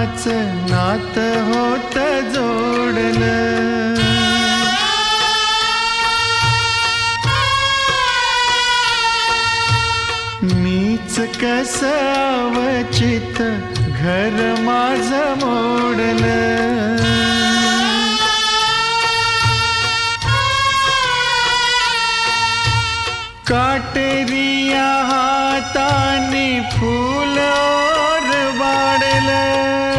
प्रेमाच नात होत जोडलं, मीच कस अवचित घर माझं मोडलं. काटेरिया हाताने फूल बाडलं,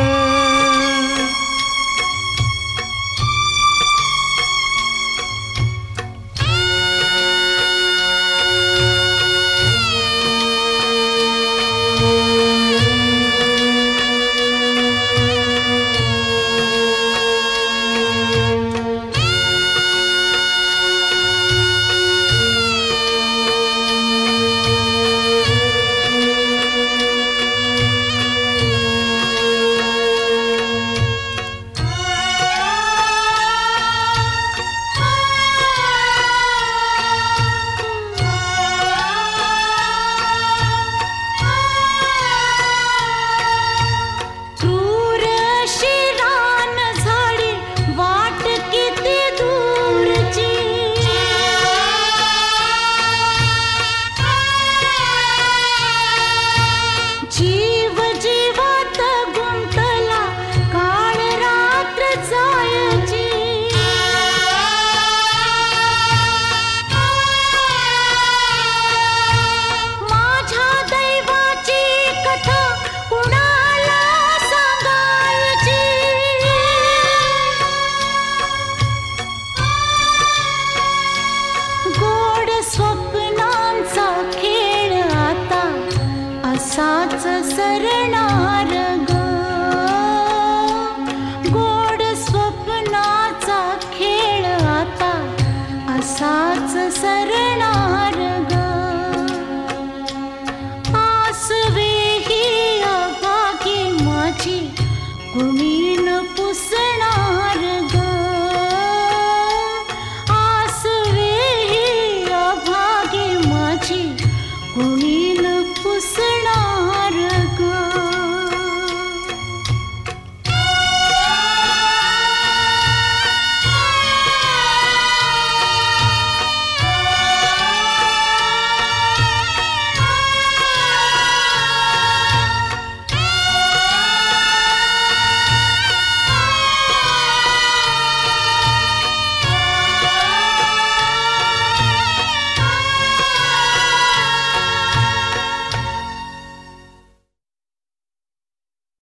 जीव जीवात गुंतला काळ रात्र जायची. माझ्या दैवाची कथा कुणाला सांगायची. गोड स्वप्नांचा खेळ आता असाच सरणार ग. गोड स्वप्नाचा खेळ आता असाच सरणार ग. आसवे ही अभागी माझी कुणी न पुसणार.